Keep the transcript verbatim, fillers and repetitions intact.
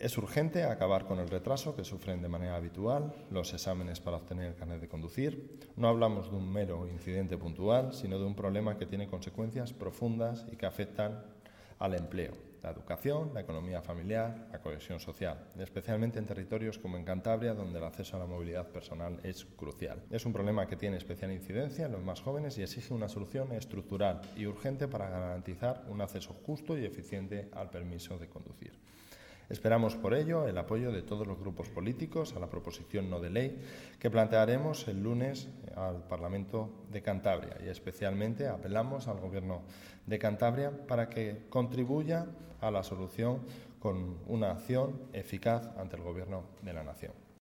Es urgente acabar con el retraso que sufren de manera habitual los exámenes para obtener el carnet de conducir. No hablamos de un mero incidente puntual, sino de un problema que tiene consecuencias profundas y que afectan al empleo, la educación, la economía familiar, la cohesión social, especialmente en territorios como en Cantabria, donde el acceso a la movilidad personal es crucial. Es un problema que tiene especial incidencia en los más jóvenes y exige una solución estructural y urgente para garantizar un acceso justo y eficiente al permiso de conducir. Esperamos por ello el apoyo de todos los grupos políticos a la proposición no de ley que plantearemos el lunes al Parlamento de Cantabria y especialmente apelamos al Gobierno de Cantabria para que contribuya a la solución con una acción eficaz ante el Gobierno de la Nación.